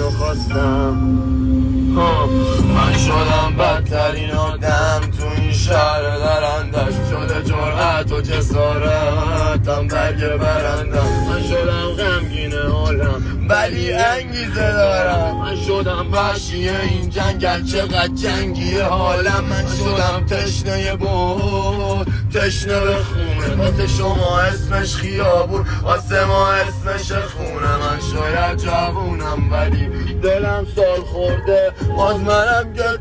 اینو خواستم. من شدم بدترین آدم تو این شهر درندش، شده جرأت و جسارتم برگ برندم. من شدم غمگین حالم ولی انگیزه دارم. من شدم وحشی این جنگل چقدر جنگی حالم. من شدم تشنه بود، تشنه به خونه، واسه شما اسمش خیابون، واسه ما اسمش خونه. من شاید جوونم ولی دلم سال خورده، باز منم گل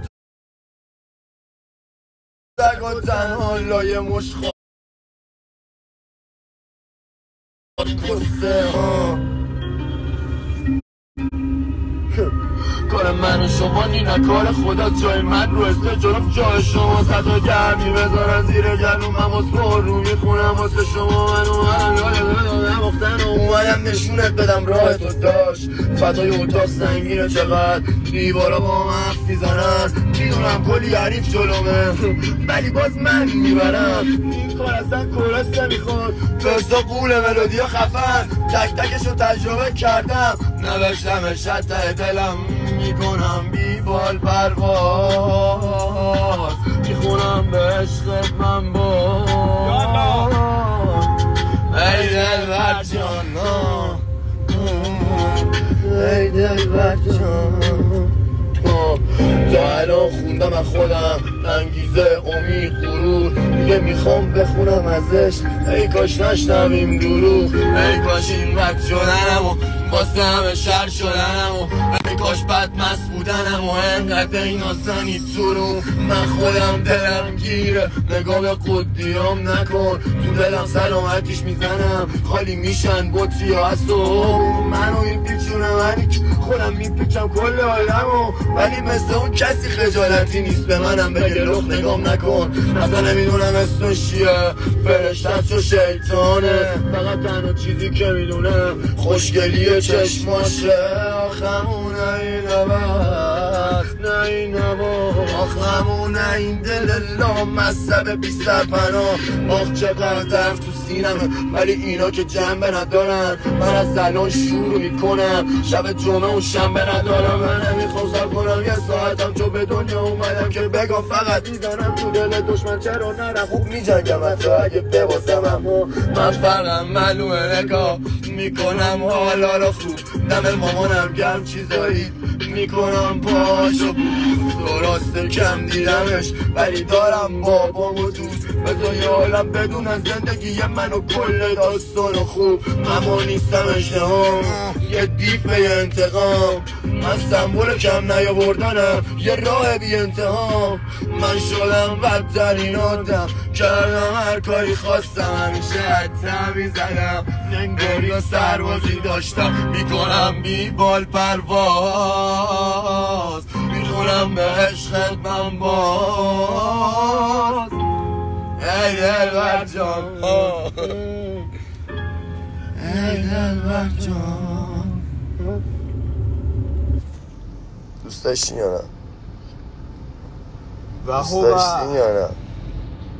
دگ و تنها لای مش کسته ها. کار من و شما نی نه کار خدا، جای من رو اسم جلوم جای شما. صدا گرمی بذارن زیر گلومم واسه پر رو میخونم واسه شما. من اومدم نشونت بدم راه تو داشت، فتای اتاق سنگینه چقدر، دیوارا با من حرف میزنن، میدونم کلی حریف جلومه ولی باز من میبرم. این کار اصلا کورس نمیخواد، برسا قول ملودیا خفن، تک تکشو تجربه کردم، نوشتمش ته دلم، میکنم بی بال پرواز، میخونم به عشقت من باز. ای دلبر جان، ای دلبر جان. تا الان خوندم از خودم انگیزه، امید، غرور، دیگه میخوام بخونم ازش. ای کاش نشنویم دروغ، ای کاش این رد شدنم و واسه همه شر شدنم و ای کاش بدمست بودنم و انقدر این آسانی تو رو. من خودم دلم گیره، نگاه به قدیام نکن، تو دلم سلامتیش میزنم، خالی میشن بطری ها از تو. منو این پیچونه منی خودم میپیچم کل عالمو، ولی مثل اون کسی خجالتی نیست به منم بگه لخت نگام نکن. اصلا نمیدونم اسمش چیه، فرشته‌ست و شیطانه، فقط تنها چیزی که میدونم خوشگلی چشماشه. آخمون این نبست نه این نباست، آخمون این دل لامصب بی سرپناه. آخ چقدر درف تو سینمه ولی اینا که جنبه ندارن. من از الان شروع میکنم، شب جمعه و شنبه ندارم. من نمیخوام سر کنم یه ساعتم، چون به دنیا اومدم که بگم فقط میزنم تو دل دشمن چرا نرم. خوب میجنگم حتی اگه بباسم، اما من فقط معلومه نگاه میکنم حالا رو خوب. دم مامانم گرم چیزایی میکنم پاشو بوز، درسته کم دیدمش ولی دارم بابامو دوست. بذار یه عالم بدونن زندگی من و کل داستان خوب. اما نیستمش نهام، یه دیپ به انتقام، من سمبول کم نیاوردنم، یه راه بی انتهام. من شدم بدترین آدم، کردم هر کاری خواستم، همیشه حتی میزدم، ننگاری و سربازی داشتم، میکنم بی بال پرواز، میخونم به عشقت من باز. ای دلبر جان، ای دلبر جان. دوست داشتین یا نه؟ دوست داشتین یا نه؟